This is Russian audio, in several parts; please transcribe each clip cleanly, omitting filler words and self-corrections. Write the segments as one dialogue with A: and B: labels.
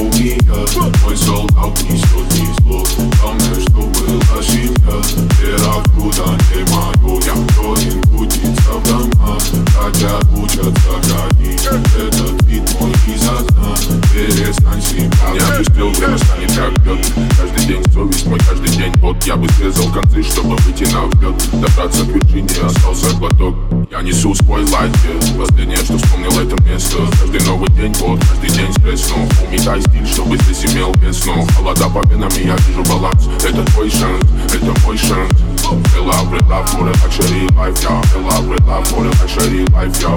A: умия. Мой солдат несет низло. Главное, что была семья. Вера в куда не могу. Я вроде крутится в домах, хотя учатся ходить. Этот вид мой из окна. Перестань себя.
B: Не опустил, время станет как лед. Каждый день совесть мой, каждый день пот. Я бы срезал концы, чтобы выйти на взлет. Добраться к вершине, остался глоток. Я несу свой лайфе. Последнее, что вспомнил, это место. Каждый новый день пот, каждый день стресс. Но уметай стиль, чтобы здесь имел вес. Но холода по венам, и я вижу баланс. Это твой шанс, это мой шанс. Fill up with love for the luxury life, yeah. Fill up with love for the luxury life, yeah.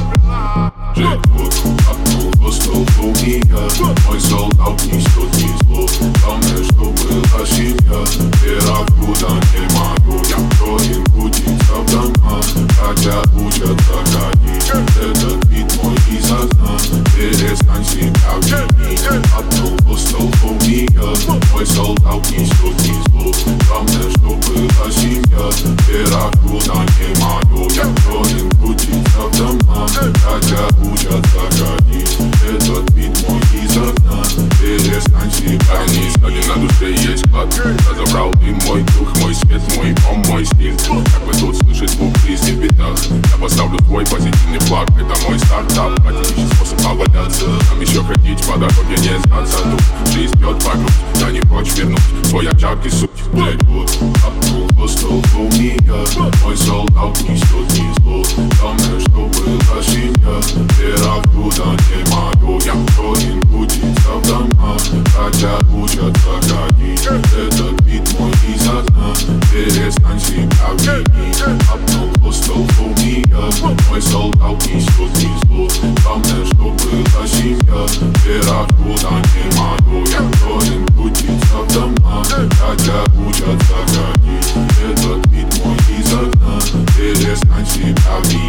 A: Джекпот, окно по столбу мия. Мой солдат несет низло. Главное, что была семья. Вера в куда не могу. Я вроде крутится в домах, хотя учатся ходить. Этот вид мой из окна. Перестань себя винить. Окно по столбу мия. Мой солдат несет низло. Главное, что была семья. Вера в куда не могу. Я вроде крутится в домах, хотя учатся ходить. Этот вид мой из окна. Перестань себя винить.
B: Один на душе есть клад. Разобрал ты мой дух, мой свет, мой дом, мой стиль. Как бы тут слышать звук жизни в битах. Я поставлю твой позитивный флаг. Это мой стартап, практический способ поваляться. Нам еще ходить по дороге, не сдаться. Тут жизнь бьет вокруг, я не прочь вернуть свой очаг и суть.
A: Джекпот, окно по столбу мия. Мой солдат несет низло. Главное, что была семья. Вера в куда не могу. Я вроде крутится в домах, хотя учатся ходить. Этот вид мой из окна. Перестань себя винить. Окно по столбу мия. Мой солдат несет низло. Главное, что была семья. Вера в куда не могу. Я вроде крутится в домах, хотя учатся ходить. Этот вид мой из окна. Перестань себя винить.